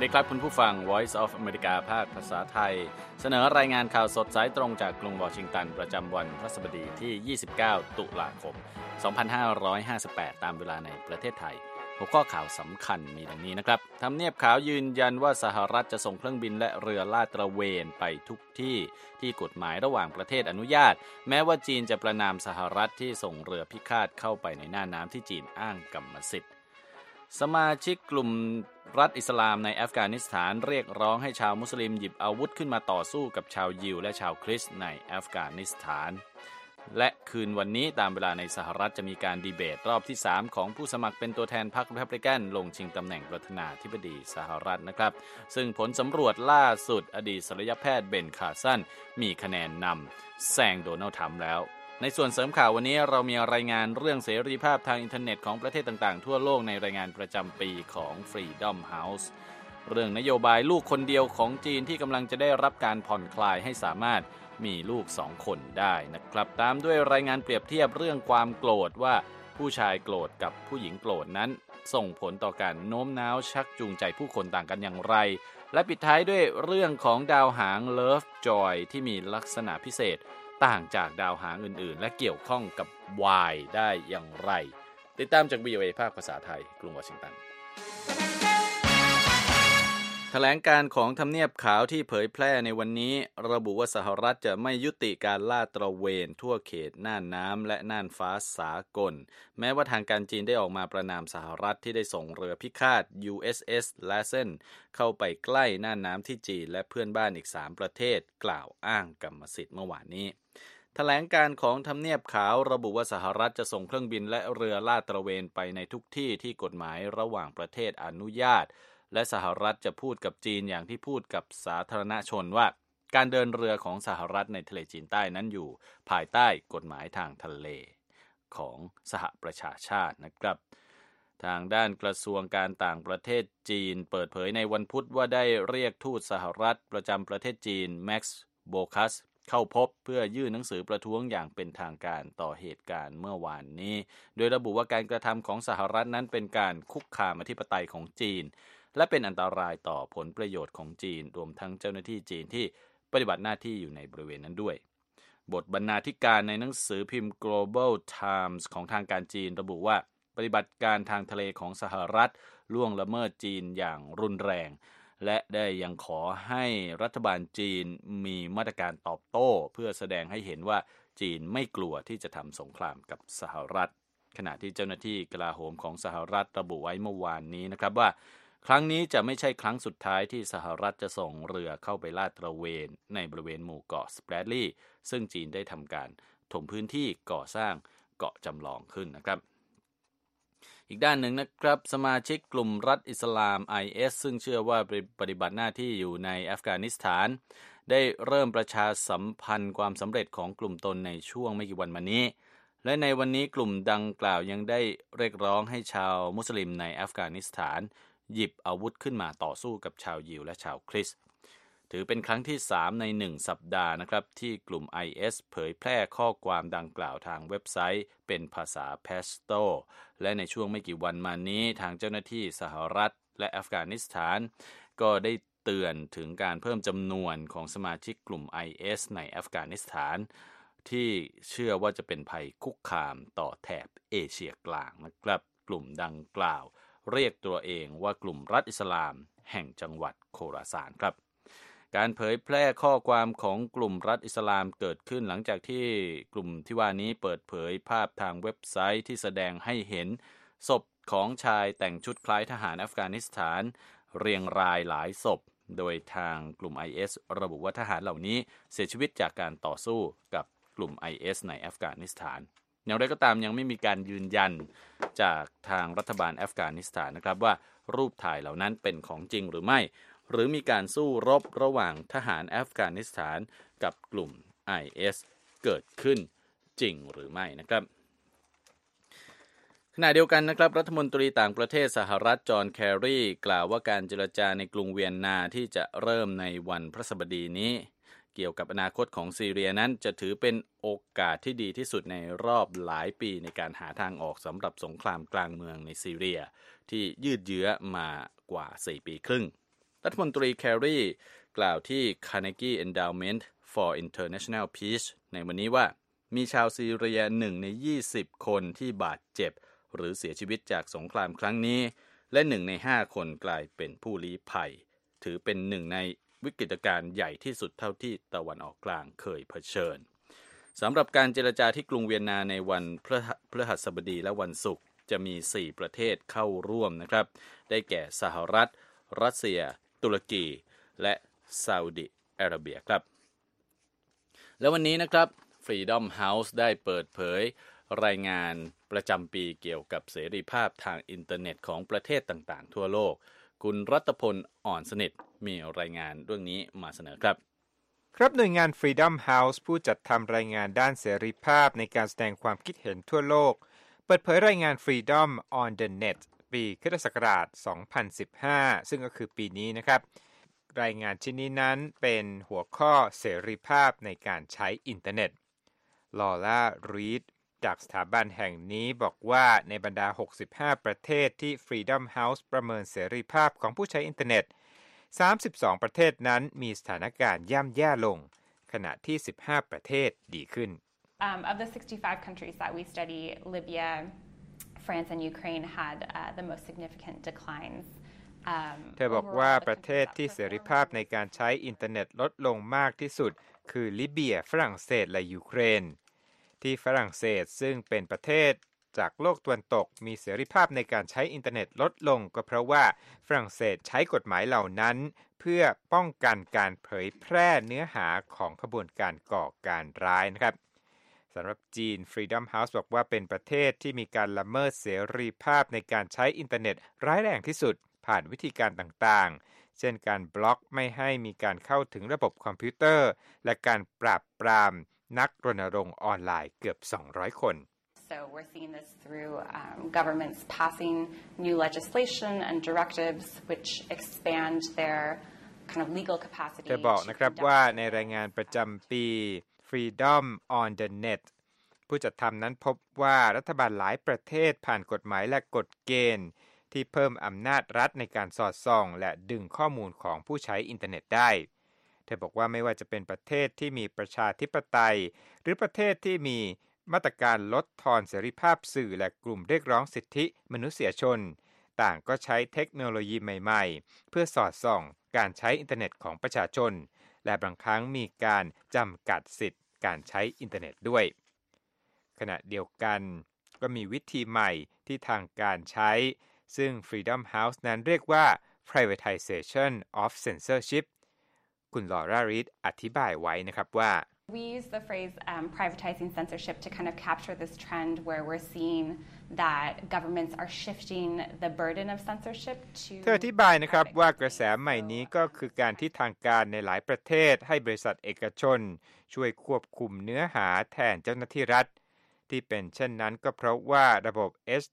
ดีครับคุณผู้ฟัง Voice of America ภาคภาษาไทยเสนอรายงานข่าวสดสายตรงจากกรุงวอชิงตันประจำวันพฤหัสบดีที่29ตุลาคม2558ตามเวลาในประเทศไทยหัวข้อข่าวสำคัญมีดังนี้นะครับทำเนียบขาวยืนยันว่าสหรัฐจะส่งเครื่องบินและเรือลาดตระเวนไปทุกที่ที่กฎหมายระหว่างประเทศอนุญาตแม้ว่าจีนจะประณามสหรัฐที่ส่งเรือพิฆาตเข้าไปในน่านน้ำที่จีนอ้างกรรมสิทธิ์สมาชิกกลุ่มรัฐอิสลามในอัฟกานิสถานเรียกร้องให้ชาวมุสลิมหยิบอาวุธขึ้นมาต่อสู้กับชาวยิวและชาวคริสต์ในอัฟกานิสถานและคืนวันนี้ตามเวลาในสหรัฐจะมีการดีเบตรอบที่3ของผู้สมัครเป็นตัวแทนพรรครีพับลิกันลงชิงตำแหน่งประธานาธิบดีสหรัฐนะครับซึ่งผลสำรวจล่าสุดอดีตศัลยแพทย์เบนคาร์สันมีคะแนนนำแซงโดนัลด์ทรัมป์แล้วในส่วนเสริมข่าววันนี้เรามีรายงานเรื่องเสรีภาพทางอินเทอร์เน็ตของประเทศต่างๆทั่วโลกในรายงานประจำปีของ Freedom House เรื่องนโยบายลูกคนเดียวของจีนที่กำลังจะได้รับการผ่อนคลายให้สามารถมีลูก2คนได้นะครับตามด้วยรายงานเปรียบเทียบเรื่องความโกรธว่าผู้ชายโกรธกับผู้หญิงโกรธนั้นส่งผลต่อการโน้มน้าวชักจูงใจผู้คนต่างกันอย่างไรและปิดท้ายด้วยเรื่องของดาวหาง Lovejoy ที่มีลักษณะพิเศษต่างจากดาวหางอื่นๆและเกี่ยวข้องกับ Y ได้อย่างไรติดตามจาก VOA ภาคภาษาไทยกรุงวอชิงตันแถลงการของทำเนียบขาวที่เผยแพร่ในวันนี้ระบุว่าสหรัฐจะไม่ยุติการลาดตระเวนทั่วเขตน่านน้ำและน่านฟ้าสากลแม้ว่าทางการจีนได้ออกมาประณามสหรัฐที่ได้ส่งเรือพิฆาต USS Lassen เข้าไปใกล้น่านน้ำที่จีนและเพื่อนบ้านอีก3ประเทศกล่าวอ้างกรรมสิทธิ์เมื่อวานนี้แถลงการของทำเนียบขาวระบุว่าสหรัฐจะส่งเครื่องบินและเรือลาดตระเวนไปในทุกที่ที่กฎหมายระหว่างประเทศอนุญาตและสหรัฐจะพูดกับจีนอย่างที่พูดกับสาธารณชนว่าการเดินเรือของสหรัฐในทะเลจีนใต้นั้นอยู่ภายใต้กฎหมายทางทะเลของสหประชาชาตินะครับทางด้านกระทรวงการต่างประเทศจีนเปิดเผยในวันพุธว่าได้เรียกทูตสหรัฐประจำประเทศจีนแม็กซ์โบคัสเข้าพบเพื่อยื่นหนังสือประท้วงอย่างเป็นทางการต่อเหตุการณ์เมื่อวานนี้โดยระบุว่าการกระทำของสหรัฐนั้นเป็นการคุกคามอธิปไตยของจีนและเป็นอันตรายต่อผลประโยชน์ของจีนรวมทั้งเจ้าหน้าที่จีนที่ปฏิบัติหน้าที่อยู่ในบริเวณนั้นด้วยบทบรรณาธิการในหนังสือพิมพ์ Global Times ของทางการจีนระบุว่าปฏิบัติการทางทะเลของสหรัฐล่วงละเมิดจีนอย่างรุนแรงและได้ยังขอให้รัฐบาลจีนมีมาตรการตอบโต้เพื่อแสดงให้เห็นว่าจีนไม่กลัวที่จะทำสงครามกับสหรัฐขณะที่เจ้าหน้าที่กลาโหมของสหรัฐระบุไว้เมื่อวานนี้นะครับว่าครั้งนี้จะไม่ใช่ครั้งสุดท้ายที่สหรัฐจะส่งเรือเข้าไปลาดตระเวนในบริเวณหมู่เกาะสเปรดลีย์ซึ่งจีนได้ทำการถมพื้นที่ก่อสร้างเกาะจำลองขึ้นนะครับอีกด้านหนึ่งนะครับสมาชิกกลุ่มรัฐอิสลาม IS ซึ่งเชื่อว่าปฏิบัติหน้าที่อยู่ในอัฟกานิสถานได้เริ่มประชาสัมพันธ์ความสำเร็จของกลุ่มตนในช่วงไม่กี่วันมานี้และในวันนี้กลุ่มดังกล่าวยังได้เรียกร้องให้ชาวมุสลิมในอัฟกานิสถานหยิบอาวุธขึ้นมาต่อสู้กับชาวยิวและชาวคริสต์ถือเป็นครั้งที่3ใน1สัปดาห์นะครับที่กลุ่ม IS เผยแพร่ข้อความดังกล่าวทางเว็บไซต์เป็นภาษาเพชโตและในช่วงไม่กี่วันมานี้ทางเจ้าหน้าที่สหรัฐและอัฟกานิสถานก็ได้เตือนถึงการเพิ่มจำนวนของสมาชิกกลุ่ม IS ในอัฟกานิสถานที่เชื่อว่าจะเป็นภัยคุกคามต่อแถบเอเชียกลางนะครับกลุ่มดังกล่าวเรียกตัวเองว่ากลุ่มรัฐอิสลามแห่งจังหวัดโคราซานครับการเผยแพร่ข้อความของกลุ่มรัฐอิสลามเกิดขึ้นหลังจากที่กลุ่มที่ว่านี้เปิดเผยภาพทางเว็บไซต์ที่แสดงให้เห็นศพของชายแต่งชุดคล้ายทหารอัฟกานิสถานเรียงรายหลายศพโดยทางกลุ่ม IS ระบุว่าทหารเหล่านี้เสียชีวิตจากการต่อสู้กับกลุ่ม IS ในอัฟกานิสถานอย่างไรก็ตามยังไม่มีการยืนยันจากทางรัฐบาลอัฟกานิสถานนะครับว่ารูปถ่ายเหล่านั้นเป็นของจริงหรือไม่หรือมีการสู้รบระหว่างทหารอัฟกานิสถานกับกลุ่ม IS เกิดขึ้นจริงหรือไม่นะครับขณะเดียวกันนะครับรัฐมนตรีต่างประเทศสหรัฐจอห์นแคร์รีกล่าวว่าการเจรจาในกรุงเวียนนาที่จะเริ่มในวันพฤหัสบดีนี้เกี่ยวกับอนาคตของซีเรียนั้นจะถือเป็นโอกาสที่ดีที่สุดในรอบหลายปีในการหาทางออกสำหรับสงครามกลางเมืองในซีเรียที่ยืดเยื้อมากว่า4 ปีครึ่งรัฐมนตรีแคร์รีกล่าวที่ Carnegie Endowment for International Peace ในวันนี้ว่ามีชาวซีเรีย1ใน20คนที่บาดเจ็บหรือเสียชีวิตจากสงครามครั้งนี้และ1ใน5คนกลายเป็นผู้ลี้ภัยถือเป็นหนึ่งในวิกฤตการณ์ใหญ่ที่สุดเท่าที่ตะวันออกกลางเคยเผชิญสำหรับการเจรจาที่กรุงเวียนนาในวันพฤหัสบดีและวันศุกร์จะมี4ประเทศเข้าร่วมนะครับได้แก่สหรัฐรัสเซียตุรกีและซาอุดิอาระเบียครับแล้ววันนี้นะครับ Freedom House ได้เปิดเผยรายงานประจำปีเกี่ยวกับเสรีภาพทางอินเทอร์เน็ตของประเทศต่างๆทั่วโลกคุณรัตพลอ่อนสนิทมีรายงานเรื่องนี้มาเสนอครับครับหน่วยงาน Freedom House ผู้จัดทำรายงานด้านเสรีภาพในการแสดงความคิดเห็นทั่วโลกเปิดเผยรายงาน Freedom on the Net ปีค.ศ. 2015 ซึ่งก็คือปีนี้นะครับรายงานชิ้นนี้นั้นเป็นหัวข้อเสรีภาพในการใช้อินเทอร์เน็ตลอร่า รีดจากสถาบันแห่งนี้บอกว่าในบรรดา65ประเทศที่ Freedom House ประเมินเสรีภาพของผู้ใช้อินเทอร์เน็ต32ประเทศนั้นมีสถานการณ์ย่ำแย่ลงขณะที่15ประเทศดีขึ้น Of the 65 countries that we study, Libya, France and Ukraine had the most significant declines. เธอบอกว่าประเทศที่เสรีภาพในการใช้อินเทอร์เน็ตลดลงมากที่สุดคือลิเบียฝรั่งเศสและยูเครนที่ฝรั่งเศสซึ่งเป็นประเทศจากโลกตะวันตกมีเสรีภาพในการใช้อินเทอร์เน็ตลดลงก็เพราะว่าฝรั่งเศสใช้กฎหมายเหล่านั้นเพื่อป้องกันการเผยแพร่เนื้อหาของขบวนการก่อการร้ายนะครับสำหรับจีน Freedom House บอกว่าเป็นประเทศที่มีการละเมิดเสรีภาพในการใช้อินเทอร์เน็ตร้ายแรงที่สุดผ่านวิธีการต่างๆเช่นการบล็อกไม่ให้มีการเข้าถึงระบบคอมพิวเตอร์และการปราบปรามนักรณรงค์ออนไลน์เกือบ200คน So we're seeing this through governments passing new legislation and directives which expand their kind of legal capacity เธอบอกนะครับว่าในรายงานประจำปี Freedom on the Net ผู้จัดทำนั้นพบว่ารัฐบาลหลายประเทศผ่านกฎหมายและกฎเกณฑ์ที่เพิ่มอำนาจรัฐในการสอดส่องและดึงข้อมูลของผู้ใช้อินเทอร์เน็ตได้เธอบอกว่าไม่ว่าจะเป็นประเทศที่มีประชาธิปไตยหรือประเทศที่มีมาตรการลดทอนเสรีภาพสื่อและกลุ่มเรียกร้องสิทธิมนุษยชนต่างก็ใช้เทคโนโลยีใหม่ๆเพื่อสอดส่องการใช้อินเทอร์เน็ตของประชาชนและบางครั้งมีการจำกัดสิทธิ์การใช้อินเทอร์เน็ตด้วยขณะเดียวกันก็มีวิธีใหม่ที่ทางการใช้ซึ่ง Freedom House นั้นเรียกว่า privatization of censorship คุณลอร่า รีดอธิบายไว้นะครับว่า We use the phrase privatizing censorship to kind of capture this trend where we're seeing that governments are shifting the burden of censorship to เธออธิบายนะครับว่ากระแสใหม่นี้ก็คือการที่ทางการในหลายประเทศให้บริษัทเอกชนช่วยควบคุมเนื้อหาแทนเจ้าหน้าที่รัฐที่เป็นเช่นนั้นก็เพราะว่าระบบ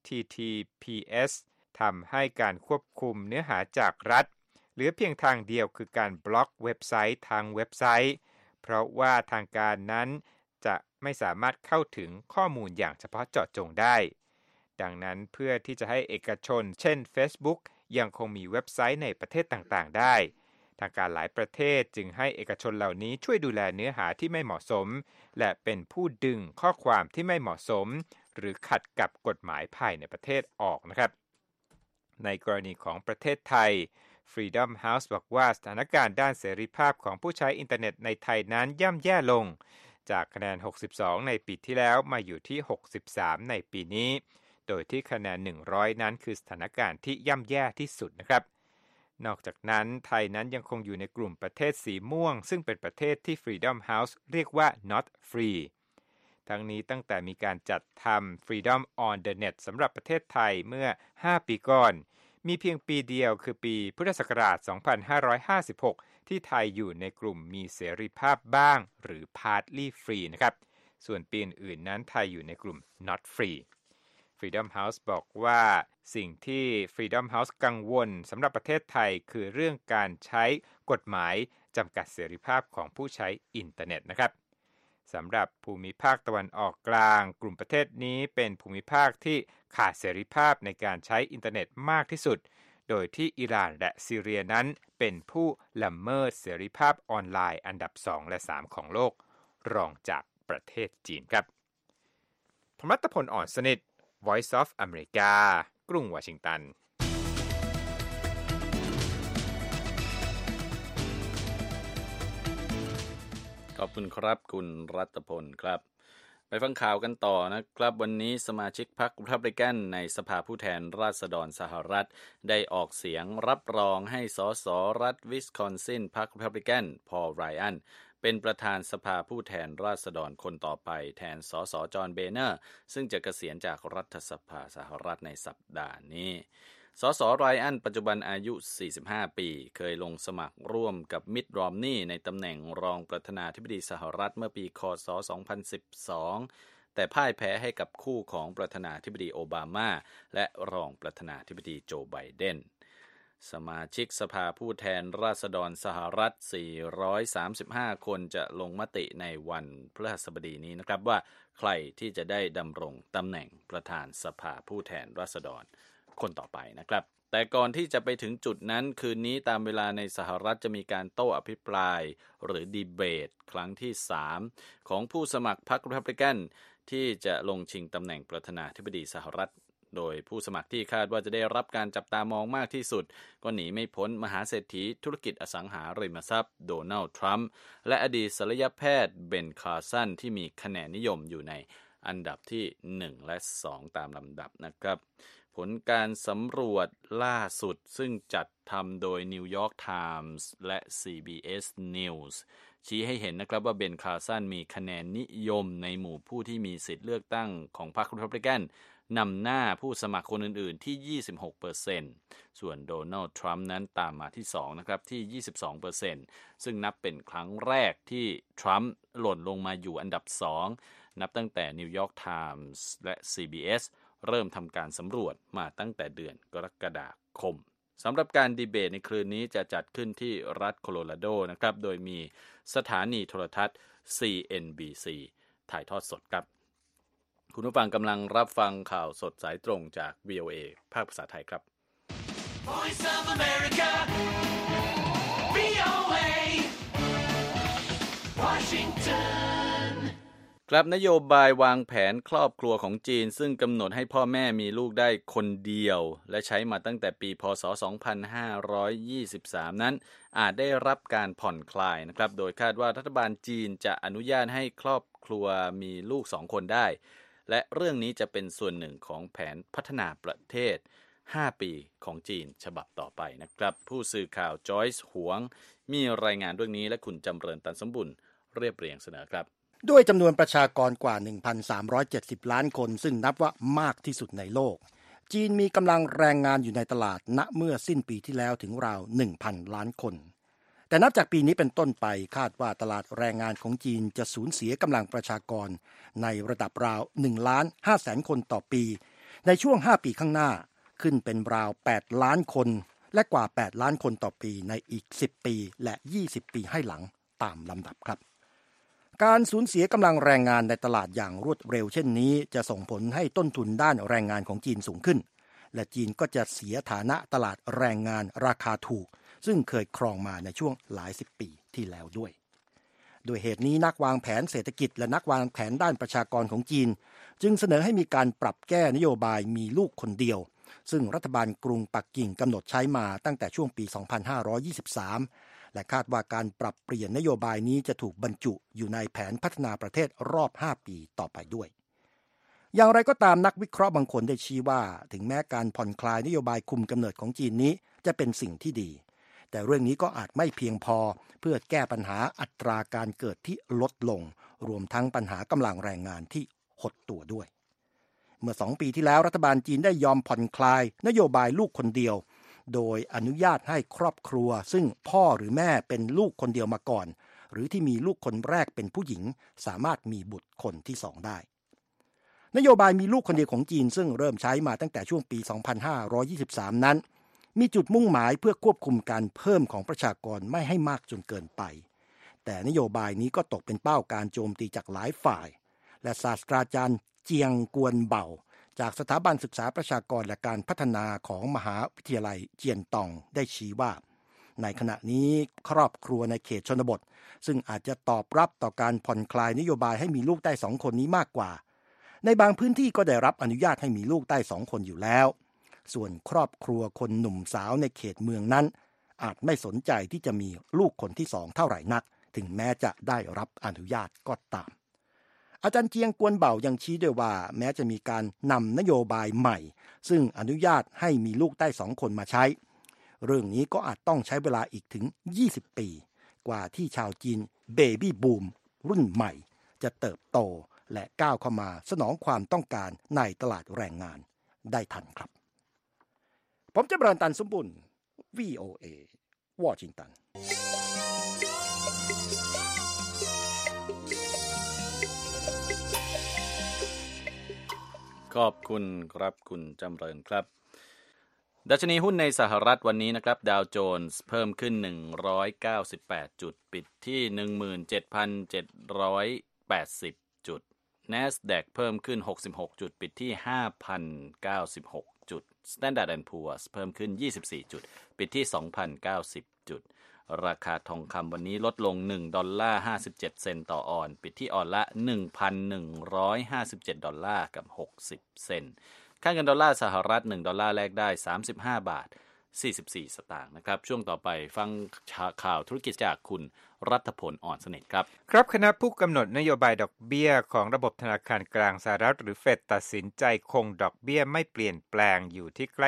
HTTPS ทำให้การควบคุมเนื้อหาจากรัฐเหลือเพียงทางเดียวคือการบล็อกเว็บไซต์ทางเว็บไซต์เพราะว่าทางการนั้นจะไม่สามารถเข้าถึงข้อมูลอย่างเฉพาะเจาะจงได้ดังนั้นเพื่อที่จะให้เอกชนเช่น Facebook ยังคงมีเว็บไซต์ในประเทศต่างๆได้ทางการหลายประเทศจึงให้เอกชนเหล่านี้ช่วยดูแลเนื้อหาที่ไม่เหมาะสมและเป็นผู้ดึงข้อความที่ไม่เหมาะสมหรือขัดกับกฎหมายภายในประเทศออกนะครับในกรณีของประเทศไทยFreedom House บอกว่าสถานการณ์ด้านเสรีภาพของผู้ใช้อินเทอร์เน็ตในไทยนั้นย่ำแย่ลงจากคะแนน62ในปีที่แล้วมาอยู่ที่63ในปีนี้โดยที่คะแนน100นั้นคือสถานการณ์ที่ย่ำแย่ที่สุดนะครับนอกจากนั้นไทยนั้นยังคงอยู่ในกลุ่มประเทศสีม่วงซึ่งเป็นประเทศที่ Freedom House เรียกว่า not free ทั้งนี้ตั้งแต่มีการจัดทำ Freedom on the Net สำหรับประเทศไทยเมื่อ5ปีก่อนมีเพียงปีเดียวคือปีพุทธศักราช 2556 ที่ไทยอยู่ในกลุ่มมีเสรีภาพบ้างหรือ partly free นะครับส่วนปีอื่นๆนั้นไทยอยู่ในกลุ่ม not free Freedom House บอกว่าสิ่งที่ Freedom House กังวลสำหรับประเทศไทยคือเรื่องการใช้กฎหมายจำกัดเสรีภาพของผู้ใช้อินเทอร์เน็ตนะครับสำหรับภูมิภาคตะวันออกกลางกลุ่มประเทศนี้เป็นภูมิภาคที่ขาดเสรีภาพในการใช้อินเทอร์เน็ตมากที่สุดโดยที่อิหร่านและซีเรียนั้นเป็นผู้ละเมิดเสรีภาพออนไลน์อันดับ2และ3ของโลกรองจากประเทศจีนครับธรรมรัตพล อ่อนสนิท Voice of America กรุงวอชิงตันขอบคุณครับคุณรัตพลครับไปฟังข่าวกันต่อนะครับวันนี้สมาชิกพรรครีพับลิกันในสภาผู้แทนราษฎรสหรัฐได้ออกเสียงรับรองให้สสรัฐวิสคอนซินพรรครีพับลิกันพอล ไรอันเป็นประธานสภาผู้แทนราษฎรคนต่อไปแทนสสจอห์น เบเนอร์ซึ่งจะเกษียณจากรัฐสภาสหรัฐในสัปดาห์นี้สสไรอันปัจจุบันอายุ 45 ปีเคยลงสมัครร่วมกับมิตต์ รอมนีย์ในตำแหน่งรองประธานาธิบดีสหรัฐเมื่อปีค.ศ. 2012 แต่พ่ายแพ้ให้กับคู่ของประธานาธิบดีโอบามาและรองประธานาธิบดีโจไบเดนสมาชิกสภาผู้แทนราษฎรสหรัฐ 435 คนจะลงมติในวันพฤหัสบดีนี้นะครับว่าใครที่จะได้ดำรงตำแหน่งประธานสภาผู้แทนราษฎรคนต่อไปนะครับแต่ก่อนที่จะไปถึงจุดนั้นคืนนี้ตามเวลาในสหรัฐจะมีการโต้อภิปรายหรือดีเบตครั้งที่3ของผู้สมัครพรรครีพับลิกันที่จะลงชิงตำแหน่งประธานาธิบดีสหรัฐโดยผู้สมัครที่คาดว่าจะได้รับการจับตามองมากที่สุดก็หนีไม่พ้นมหาเศรษฐีธุรกิจอสังหาริมทรัพย์โดนัลด์ทรัมป์และอดีตศัลยแพทย์เบนคาร์สันที่มีคะแนนนิยมอยู่ในอันดับที่1และ2ตามลำดับนะครับผลการสำรวจล่าสุดซึ่งจัดทำโดย New York Times และ CBS News ชี้ให้เห็นนะครับว่าเบนคาร์สันมีคะแนนนิยมในหมู่ผู้ที่มีสิทธิ์เลือกตั้งของพรรครีพับลิกันนำหน้าผู้สมัครคนอื่นๆที่ 26% ส่วนโดนัลด์ทรัมป์นั้นตามมาที่2นะครับที่ 22% ซึ่งนับเป็นครั้งแรกที่ทรัมป์หล่นลงมาอยู่อันดับ2นับตั้งแต่ New York Times และ CBS เริ่มทำการสำรวจมาตั้งแต่เดือนกรกฎาคมสำหรับการดีเบตในคืนนี้จะจัดขึ้นที่รัฐโคโลราโดนะครับโดยมีสถานีโทรทัศน์ CNBC ถ่ายทอดสดครับคุณผู้ฟังกำลังรับฟังข่าวสดสายตรงจาก VOA ภาคภาษาไทยครับ Voice of America VOA Washington ครับนโยบายวางแผนครอบครัวของจีนซึ่งกำหนดให้พ่อแม่มีลูกได้คนเดียวและใช้มาตั้งแต่ปีพ.ศ. 2523 นั้นอาจได้รับการผ่อนคลายนะครับโดยคาดว่ารัฐบาลจีนจะอนุญาตให้ครอบครัวมีลูก2คนได้และเรื่องนี้จะเป็นส่วนหนึ่งของแผนพัฒนาประเทศ5 ปีของจีนฉบับต่อไปนะครับผู้สื่อข่าวจอยส์หวงมีรายงานเรื่องนี้และคุณจำเริญตันสมบุญเรียบเรียงเสนอครับด้วยจำนวนประชากรกว่า 1,370 ล้านคนซึ่งนับว่ามากที่สุดในโลกจีนมีกำลังแรงงานอยู่ในตลาดณเมื่อสิ้นปีที่แล้วถึงราว 1,000 ล้านคนแต่นับจากปีนี้เป็นต้นไปคาดว่าตลาดแรงงานของจีนจะสูญเสียกำลังประชากรในระดับราว 1,500,000 คนต่อปีในช่วง5ปีข้างหน้าขึ้นเป็นราว8ล้านคนและกว่า8ล้านคนต่อปีในอีก10ปีและ20ปีให้หลังตามลำดับครับการสูญเสียกำลังแรงงานในตลาดอย่างรวดเร็วเช่นนี้จะส่งผลให้ต้นทุนด้านแรงงานของจีนสูงขึ้นและจีนก็จะเสียฐานะตลาดแรงงานราคาถูกซึ่งเคยครองมาในช่วงหลาย10ปีที่แล้วด้วยเหตุนี้นักวางแผนเศรษฐกิจและนักวางแผนด้านประชากรของจีนจึงเสนอให้มีการปรับแก้นโยบายมีลูกคนเดียวซึ่งรัฐบาลกรุงปักกิ่งกำหนดใช้มาตั้งแต่ช่วงปี 2523และคาดว่าการปรับเปลี่ยนนโยบายนี้จะถูกบรรจุอยู่ในแผนพัฒนาประเทศรอบ5ปีต่อไปด้วยอย่างไรก็ตามนักวิเคราะห์บางคนได้ชี้ว่าถึงแม้การผ่อนคลายนโยบายคุมกำเนิดของจีนนี้จะเป็นสิ่งที่ดีแต่เรื่องนี้ก็อาจไม่เพียงพอเพื่อแก้ปัญหาอัตราการเกิดที่ลดลงรวมทั้งปัญหากำลังแรงงานที่หดตัวด้วยเมื่อ2ปีที่แล้วรัฐบาลจีนได้ยอมผ่อนคลายนโยบายลูกคนเดียวโดยอนุญาตให้ครอบครัวซึ่งพ่อหรือแม่เป็นลูกคนเดียวมาก่อนหรือที่มีลูกคนแรกเป็นผู้หญิงสามารถมีบุตรคนที่2ได้นโยบายมีลูกคนเดียวของจีนซึ่งเริ่มใช้มาตั้งแต่ช่วงปี 2523 นั้นมีจุดมุ่งหมายเพื่อควบคุมการเพิ่มของประชากรไม่ให้มากจนเกินไปแต่นโยบายนี้ก็ตกเป็นเป้าการโจมตีจากหลายฝ่ายและศาสตราจารย์เจียงกวนเบาจากสถาบันศึกษาประชากรและการพัฒนาของมหาวิทยาลัยเจียนตองได้ชี้ว่าในขณะนี้ครอบครัวในเขตชนบทซึ่งอาจจะตอบรับต่อการผ่อนคลายนโยบายให้มีลูกได้2 คนนี้มากกว่าในบางพื้นที่ก็ได้รับอนุญาตให้มีลูกได้2 คนอยู่แล้วส่วนครอบครัวคนหนุ่มสาวในเขตเมืองนั้นอาจไม่สนใจที่จะมีลูกคนที่2เท่าไหร่นักถึงแม้จะได้รับอนุญาตก็ตามอาจารย์เจียงกวนเบ่ายังชี้ด้วยว่าแม้จะมีการนำนโยบายใหม่ซึ่งอนุญาตให้มีลูกได้2 คนมาใช้เรื่องนี้ก็อาจต้องใช้เวลาอีกถึง20 ปีกว่าที่ชาวจีนเบบี้บูมรุ่นใหม่จะเติบโตและก้าวเข้ามาสนองความต้องการในตลาดแรงงานได้ทันครับผมจะบรรตันสมบุญ VOA วอชิงตันขอบคุณครับคุณจำเริญครับดัชนีหุ้นในสหรัฐวันนี้นะครับดาวโจนส์เพิ่มขึ้น198จุดปิดที่ 17,780 จุด NASDAQ เพิ่มขึ้น66จุดปิดที่ 5,096 จุด Standard & Poor's เพิ่มขึ้น24จุดปิดที่ 2,090 จุดราคาทองคำวันนี้ลดลง$1.57 เซนต์ต่อออนซ์ปิดที่ออนละ $1,157 กับ60 เซนต์ค่าเงินดอลลาร์สหรัฐ$1แลกได้35.44 บาทนะครับช่วงต่อไปฟังข่าวธุรกิจจากคุณรัฐพลอ่อนสนิทครับครับคณะผู้กำหนดนโยบายดอกเบี้ยของระบบธนาคารกลางสหรัฐหรือเฟดตัดสินใจคงดอกเบี้ยไม่เปลี่ยนแปลงอยู่ที่ใกล้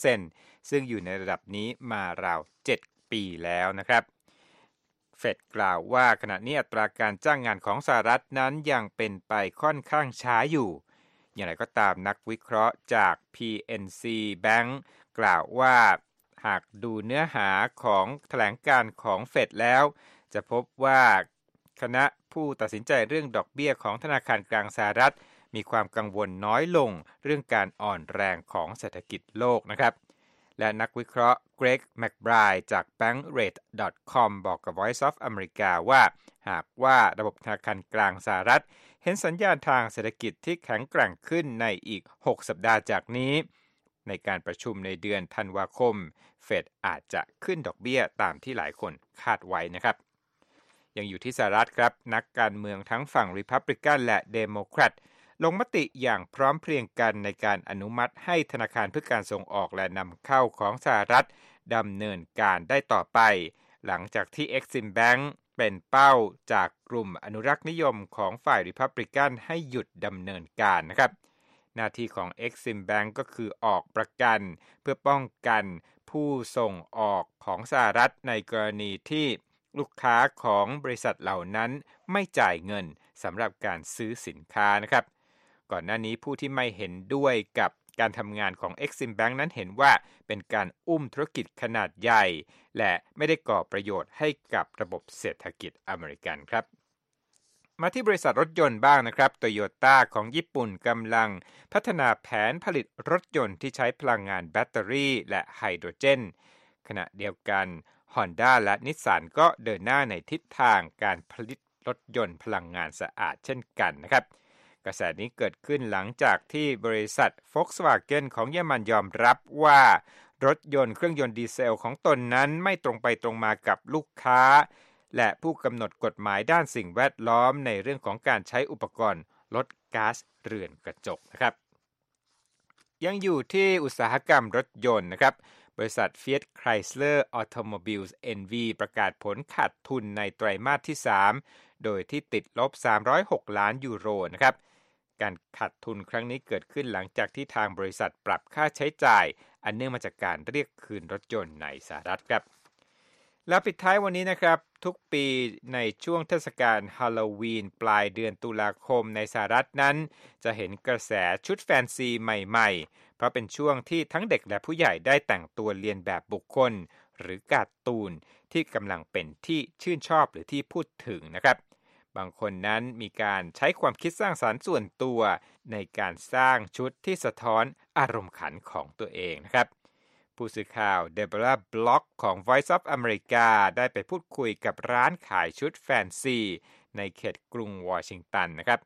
0% ซึ่งอยู่ในระดับนี้มาราว7 ปีแล้วนะครับเฟดกล่าวว่าขณะนี้อัตราการจ้างงานของสหรัฐนั้นยังเป็นไปค่อนข้างช้าอยู่อย่างไรก็ตามนักวิเคราะห์จาก PNC Bank กล่าวว่าหากดูเนื้อหาของแถลงการของเฟดแล้วจะพบว่าคณะผู้ตัดสินใจเรื่องดอกเบี้ยของธนาคารกลางสหรัฐมีความกังวลน้อยลงเรื่องการอ่อนแรงของเศรษฐกิจโลกนะครับและนักวิเคราะห์เกรกแมคไบรด์จาก bankrate.com บอกกับ Voice of America ว่าหากว่าระบบธนาคารกลางสหรัฐเห็นสัญญาณทางเศรษฐกิจที่แข็งแกร่งขึ้นในอีก6 สัปดาห์จากนี้ในการประชุมในเดือนธันวาคมเฟดอาจจะขึ้นดอกเบี้ยตามที่หลายคนคาดไว้นะครับยังอยู่ที่สหรัฐครับนักการเมืองทั้งฝั่งริพับลิกันและเดโมแครตลงมติอย่างพร้อมเพรียงกันในการอนุมัติให้ธนาคารเพื่อการส่งออกและนำเข้าของสหรัฐดำเนินการได้ต่อไปหลังจากที่ Exim Bank เป็นเป้าจากกลุ่มอนุรักษ์นิยมของฝ่ายริพับลิกันให้หยุดดำเนินการนะครับหน้าที่ของ Exim Bank ก็คือออกประกันเพื่อป้องกันผู้ส่งออกของสหรัฐในกรณีที่ลูกค้าของบริษัทเหล่านั้นไม่จ่ายเงินสำหรับการซื้อสินค้านะครับก่อนหน้านี้ผู้ที่ไม่เห็นด้วยกับการทำงานของ Exim Bank นั้นเห็นว่าเป็นการอุ้มธุรกิจขนาดใหญ่และไม่ได้ก่อประโยชน์ให้กับระบบเศรษฐกิจอเมริกันครับมาที่บริษัทรถยนต์บ้างนะครับ Toyota ของญี่ปุ่นกำลังพัฒนาแผนผลิตรถยนต์ที่ใช้พลังงานแบตเตอรี่และไฮโดรเจนขณะเดียวกัน Honda และ Nissan ก็เดินหน้าในทิศทางการผลิตรถยนต์พลังงานสะอาดเช่นกันนะครับกระแสนี้เกิดขึ้นหลังจากที่บริษัท Volkswagen ของเยอรมันยอมรับว่ารถยนต์เครื่องยนต์ดีเซลของตนนั้นไม่ตรงไปตรงมากับลูกค้าและผู้กำหนดกฎหมายด้านสิ่งแวดล้อมในเรื่องของการใช้อุปกรณ์ลดก๊าซเรือนกระจกนะครับยังอยู่ที่อุตสาหกรรมรถยนต์นะครับบริษัท Fiat Chrysler Automobiles NV ประกาศผลขาดทุนในไตรมาสที่3โดยที่ติดลบ306ล้านยูโรนะครับการขาดทุนครั้งนี้เกิดขึ้นหลังจากที่ทางบริษัทปรับค่าใช้จ่ายอันเนื่องมาจากการเรียกคืนรถยนต์ในสหรัฐครับแล้วปิดท้ายวันนี้นะครับทุกปีในช่วงเทศกาลฮาโลวีนปลายเดือนตุลาคมในสหรัฐนั้นจะเห็นกระแสชุดแฟนซีใหม่ๆเพราะเป็นช่วงที่ทั้งเด็กและผู้ใหญ่ได้แต่งตัวเลียนแบบบุคคลหรือการ์ตูนที่กำลังเป็นที่ชื่นชอบหรือที่พูดถึงนะครับบางคนนั้นมีการใช้ความคิดสร้างสรรค์ส่วนตัวในการสร้างชุดที่สะท้อนอารมณ์ขันของตัวเองนะครับผู้สื่อข่าวเดโบราห์บล็อกของ Voice of America ได้ไปพูดคุยกับร้านขายชุดแฟนซีในเขตกรุงวอชิงตันนะครับ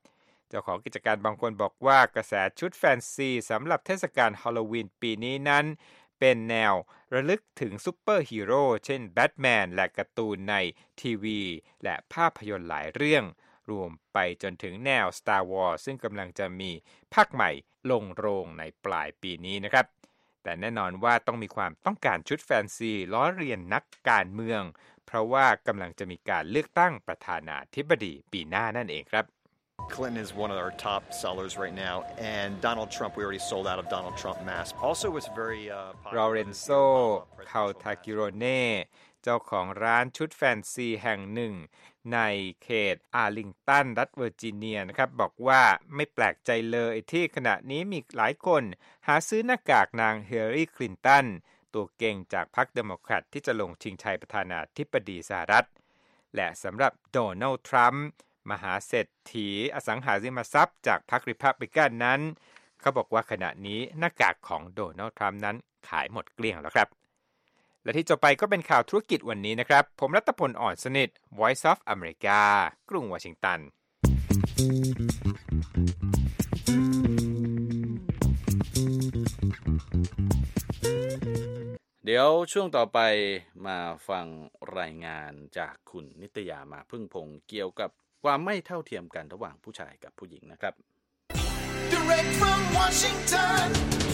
เจ้าของกิจการบางคนบอกว่ากระแสชุดแฟนซีสำหรับเทศกาลฮาโลวีนปีนี้นั้นเป็นแนวระลึกถึงซูเปอร์ฮีโร่เช่นแบทแมนและการ์ตูนในทีวีและภาพยนตร์หลายเรื่องรวมไปจนถึงแนว Star Wars ซึ่งกำลังจะมีภาคใหม่ลงโรงในปลายปีนี้นะครับแต่แน่นอนว่าต้องมีความต้องการชุดแฟนซีล้อเลียนนักการเมืองเพราะว่ากำลังจะมีการเลือกตั้งประธานาธิบดีปีหน้านั่นเองครับ Clinton is one of our top sellers right now, and Donald Trump, we already sold out of Donald Trump masks. Also, was very popular. Lorenzo Caltagirone เจ้าของร้านชุดแฟนซีแห่งหนึ่งในเขตอาร์ลิงตันรัฐเวอร์จิเนียนะครับบอกว่าไม่แปลกใจเลยที่ขณะนี้มีหลายคนหาซื้อหน้ากากนางฮิลลารีคลินตันตัวเก่งจากพรรคเดโมแครตที่จะลงชิงชัยประธานาธิบดีสหรัฐและสำหรับโดนัลด์ทรัมป์มหาเศรษฐีอสังหาริมทรัพย์จากพรรครีพับลิกันนั้นเขาบอกว่าขณะนี้หน้ากากของโดนัลด์ทรัมป์นั้นขายหมดเกลี้ยงแล้วครับและที่จบไปก็เป็นข่าวธุรกิจวันนี้นะครับผมรัตพล อ่อนสนิท Voice of America กรุงวอชิงตันเดี๋ยวช่วงต่อไปมาฟังรายงานจากคุณนิตยามาพึ่งพงษ์เกี่ยวกับความไม่เท่าเทียมกันระหว่างผู้ชายกับผู้หญิงนะครับ Direct from Washington,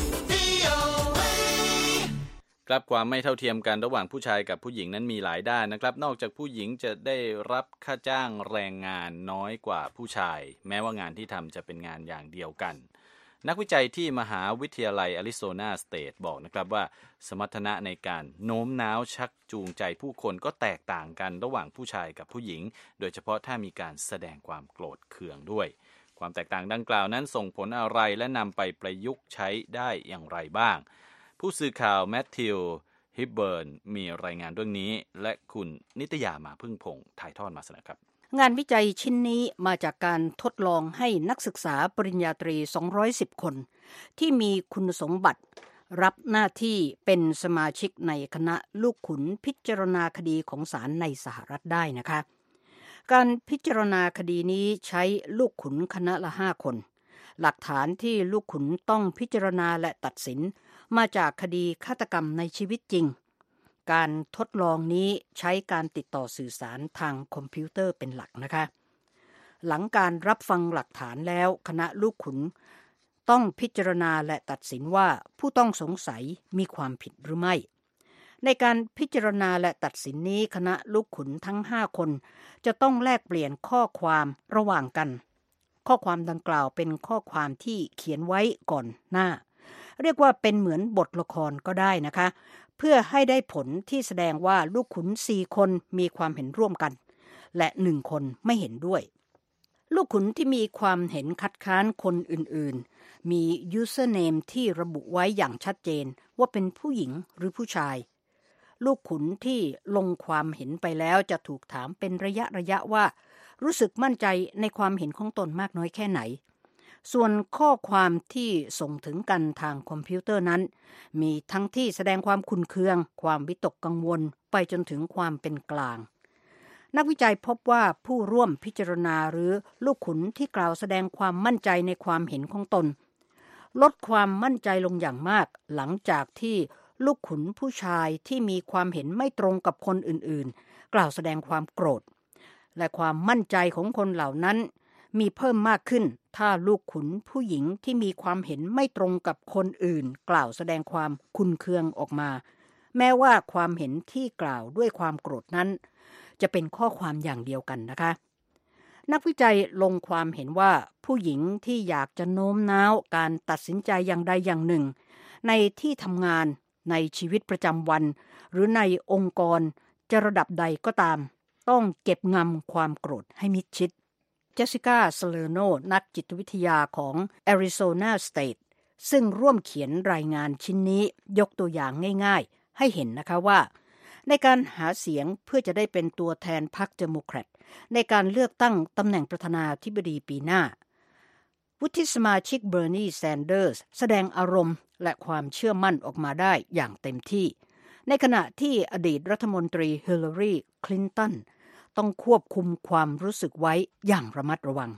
VOA ครับความไม่เท่าเทียมกันระหว่างผู้ชายกับผู้หญิงนั้นมีหลายด้านนะครับนอกจากผู้หญิงจะได้รับค่าจ้างแรงงานน้อยกว่าผู้ชายแม้ว่างานที่ทำจะเป็นงานอย่างเดียวกันนักวิจัยที่มหาวิทยาลัยอาริโซนาสเตทบอกนะครับว่าสมรรถนะในการโน้มน้าวชักจูงใจผู้คนก็แตกต่างกันระหว่างผู้ชายกับผู้หญิงโดยเฉพาะถ้ามีการแสดงความโกรธเคืองด้วยความแตกต่างดังกล่าวนั้นส่งผลอะไรและนำไปประยุกต์ใช้ได้อย่างไรบ้างผู้สื่อข่าวแมทธิวฮิบเบิร์นมีรายงานเรื่องนี้และคุณนิตยามาพึ่งพงษ์ถ่ายทอดมาเสนอครับงานวิจัยชิ้นนี้มาจากการทดลองให้นักศึกษาปริญญาตรี210คนที่มีคุณสมบัติรับหน้าที่เป็นสมาชิกในคณะลูกขุนพิจารณาคดีของศาลในสหรัฐได้นะคะการพิจารณาคดีนี้ใช้ลูกขุนคณะละ5คนหลักฐานที่ลูกขุนต้องพิจารณาและตัดสินมาจากคดีฆาตกรรมในชีวิตจริงการทดลองนี้ใช้การติดต่อสื่อสารทางคอมพิวเตอร์เป็นหลักนะคะหลังการรับฟังหลักฐานแล้วคณะลูกขุนต้องพิจารณาและตัดสินว่าผู้ต้องสงสัยมีความผิดหรือไม่ในการพิจารณาและตัดสินนี้คณะลูกขุนทั้ง5คนจะต้องแลกเปลี่ยนข้อความระหว่างกันข้อความดังกล่าวเป็นข้อความที่เขียนไว้ก่อนหน้าเรียกว่าเป็นเหมือนบทละครก็ได้นะคะเพื่อให้ได้ผลที่แสดงว่าลูกขุน4คนมีความเห็นร่วมกันและ1คนไม่เห็นด้วยลูกขุนที่มีความเห็นคัดค้านคนอื่นๆมี username ที่ระบุไว้อย่างชัดเจนว่าเป็นผู้หญิงหรือผู้ชายลูกขุนที่ลงความเห็นไปแล้วจะถูกถามเป็นระยะว่ารู้สึกมั่นใจในความเห็นของตนมากน้อยแค่ไหนส่วนข้อความที่ส่งถึงกันทางคอมพิวเตอร์นั้นมีทั้งที่แสดงความขุ่นเคืองความวิตกกังวลไปจนถึงความเป็นกลางนักวิจัยพบว่าผู้ร่วมพิจารณาหรือลูกขุนที่กล่าวแสดงความมั่นใจในความเห็นของตนลดความมั่นใจลงอย่างมากหลังจากที่ลูกขุนผู้ชายที่มีความเห็นไม่ตรงกับคนอื่นๆกล่าวแสดงความโกรธและความมั่นใจของคนเหล่านั้นมีเพิ่มมากขึ้นถ้าลูกขุนผู้หญิงที่มีความเห็นไม่ตรงกับคนอื่นกล่าวแสดงความขุ่นเคืองออกมาแม้ว่าความเห็นที่กล่าวด้วยความโกรธนั้นจะเป็นข้อความอย่างเดียวกันนะคะนักวิจัยลงความเห็นว่าผู้หญิงที่อยากจะโน้มน้าวการตัดสินใจอย่างใดอย่างหนึ่งในที่ทำงานในชีวิตประจำวันหรือในองค์กรจะระดับใดก็ตามต้องเก็บงำความโกรธให้มิดชิดเจสสิก้า ซาเลโนนักจิตวิทยาของ Arizona State ซึ่งร่วมเขียนรายงานชิ้นนี้ยกตัวอย่างง่ายๆให้เห็นนะคะว่าในการหาเสียงเพื่อจะได้เป็นตัวแทนพรรคเดโมแครตในการเลือกตั้งตำแหน่งประธานาธิบดีปีหน้าวุฒิสมาชิกเบอร์นีแซนเดอร์สแสดงอารมณ์และความเชื่อมั่นออกมาได้อย่างเต็มที่ในขณะที่อดีตรัฐมนตรีฮิลลารีคลินตันต้องควบคุมความรู้สึกไว้อย่างระมัดระวัง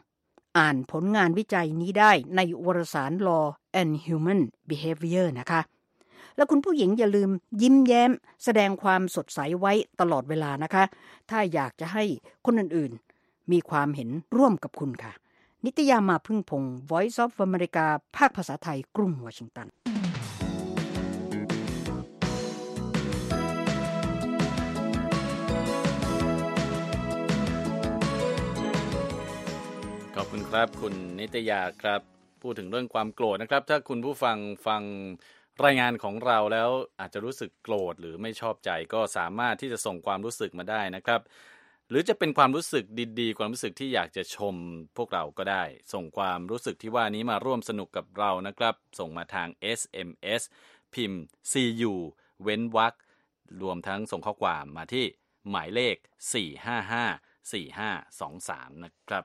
อ่านผลงานวิจัยนี้ได้ในวารสาร Law and Human Behavior นะคะแล้วคุณผู้หญิงอย่าลืมยิ้มแย้มแสดงความสดใสไว้ตลอดเวลานะคะถ้าอยากจะให้คนอื่นๆมีความเห็นร่วมกับคุณค่ะนิตยามาพึ่งพงศ์ Voice of America ภาคภาษาไทยกรุงวอชิงตันขอบคุณครับคุณนิตยาครับพูดถึงเรื่องความโกรธนะครับถ้าคุณผู้ฟังรายงานของเราแล้วอาจจะรู้สึกโกรธหรือไม่ชอบใจก็สามารถที่จะส่งความรู้สึกมาได้นะครับหรือจะเป็นความรู้สึกดีๆความรู้สึกที่อยากจะชมพวกเราก็ได้ส่งความรู้สึกที่ว่านี้มาร่วมสนุกกับเรานะครับส่งมาทาง SMS พิมพ์ CU เว้นวรรครวมทั้งส่งข้อความมาที่หมายเลข4554523นะครับ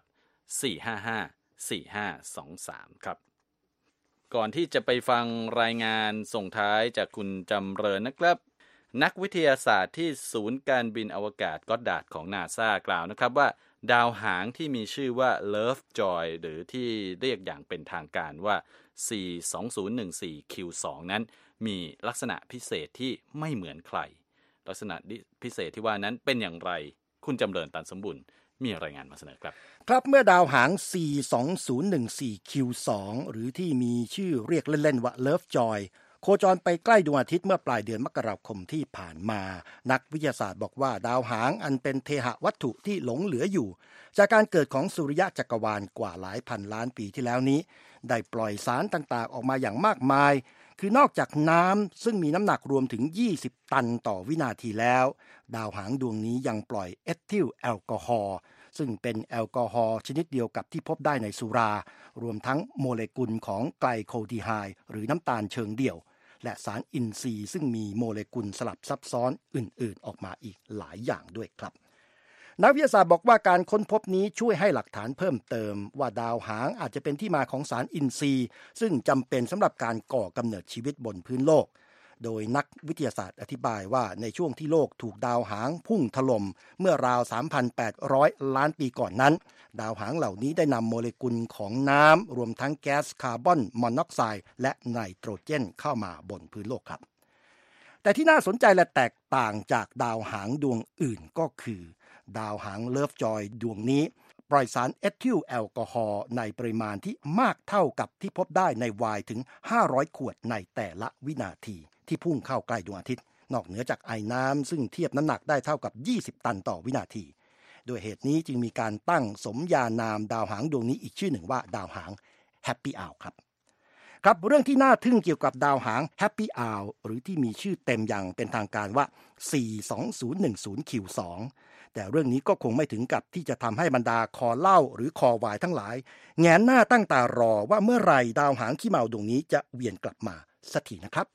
4554523ครับก่อนที่จะไปฟังรายงานส่งท้ายจากคุณจำเริญนะครับนักวิทยาศาสตร์ที่ศูนย์การบินอวกาศก็อดดาร์ดของ NASA กล่าวนะครับว่าดาวหางที่มีชื่อว่า Lovejoy หรือที่เรียกอย่างเป็นทางการว่า C2014Q2 นั้นมีลักษณะพิเศษที่ไม่เหมือนใครลักษณะพิเศษที่ว่านั้นเป็นอย่างไรคุณจำเริญตันสมบุญมีรายงานมาเสนอครับครับเมื่อดาวหาง C2014Q2 หรือที่มีชื่อเรียกเล่นๆว่า Lovejoy โคจรไปใกล้ดวงอาทิตย์เมื่อปลายเดือนมกราคมที่ผ่านมานักวิทยาศาสตร์บอกว่าดาวหางอันเป็นเทหวัตถุที่หลงเหลืออยู่จากการเกิดของสุริยะจักรวาลกว่าหลายพันล้านปีที่แล้วนี้ได้ปล่อยสารต่างๆออกมาอย่างมากมายคือนอกจากน้ำซึ่งมีน้ำหนักรวมถึง20ตันต่อวินาทีแล้วดาวหางดวงนี้ยังปล่อยเอทิลแอลกอฮอล์ซึ่งเป็นแอลกอฮอล์ชนิดเดียวกับที่พบได้ในสุรารวมทั้งโมเลกุลของไกลโคดีไฮด์หรือน้ำตาลเชิงเดี่ยวและสารอินทรีย์ซึ่งมีโมเลกุลสลับซับซ้อนอื่นๆออกมาอีกหลายอย่างด้วยครับนักวิทยาศาสตร์บอกว่าการค้นพบนี้ช่วยให้หลักฐานเพิ่มเติมว่าดาวหางอาจจะเป็นที่มาของสารอินทรีย์ซึ่งจำเป็นสำหรับการก่อกำเนิดชีวิตบนพื้นโลกโดยนักวิทยาศาสตร์อธิบายว่าในช่วงที่โลกถูกดาวหางพุ่งถล่มเมื่อราว 3,800 ล้านปีก่อนนั้นดาวหางเหล่านี้ได้นำโมเลกุลของน้ำรวมทั้งแก๊สคาร์บอนมอนอกไซด์และไนโตรเจนเข้ามาบนพื้นโลกครับแต่ที่น่าสนใจและแตกต่างจากดาวหางดวงอื่นก็คือดาวหางเลิฟจอยดวงนี้ปล่อยสารเอทิลแอลกอฮอล์ในปริมาณที่มากเท่ากับที่พบได้ในไวน์ถึง500ขวดในแต่ละวินาทีที่พุ่งเข้าใกล้ดวงอาทิตย์นอกเหนือจากไอน้ำซึ่งเทียบน้ำหนักได้เท่ากับ20ตันต่อวินาทีด้วยเหตุนี้จึงมีการตั้งสมญานามดาวหางดวงนี้อีกชื่อหนึ่งว่าดาวหาง Happy Hour ครับเรื่องที่น่าทึ่งเกี่ยวกับดาวหาง Happy Hour หรือที่มีชื่อเต็มอย่างเป็นทางการว่า C2010Q2 แต่เรื่องนี้ก็คงไม่ถึงกับที่จะทำให้บรรดาคอเล่าหรือคอวายทั้งหลายแงนหน้าตั้งตารอว่าเมื่อไหร่ดาวหางขี้เมาดวงนี้จะเวียนกลับมาสักทีนะครับ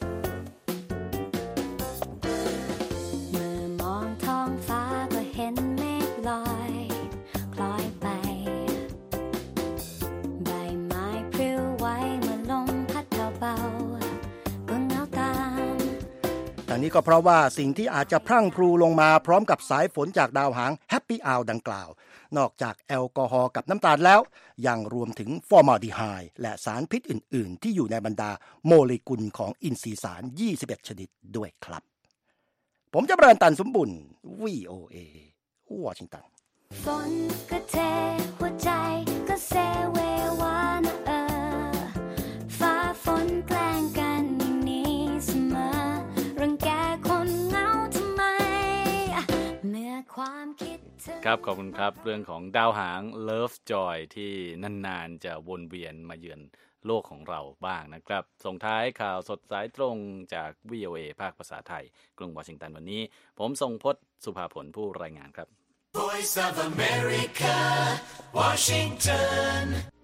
นี่ก็เพราะว่าสิ่งที่อาจจะพรั่งพรูลงมาพร้อมกับสายฝนจากดาวหาง Happy Hour ดังกล่าวนอกจากแอลกอฮอล์กับน้ำตาลแล้วยังรวมถึงฟอร์มาลดีไฮด์และสารพิษอื่นๆที่อยู่ในบรรดาโมเลกุลของอินทรีย์สาร21ชนิดด้วยครับผมจะเริญตันสมบุญ VOA วอชิงตันฝนก็เทหัวใจก็เซเววานะฟ้าฝนแกล้งกันอย่างนี้เสมอรังแกคนเหงาทำไมเมื่อความคิดครับขอบคุณครับเรื่องของดาวหาง Lovejoy ที่นานๆจะวนเวียนมาเยือนโลกของเราบ้างนะครับส่งท้ายข่าวสดสายตรงจาก VOA ภาคภาษาไทยกรุงวอชิงตันวันนี้ผมทรงพจน์สุภาผลผู้รายงานครับ Voice of America Washington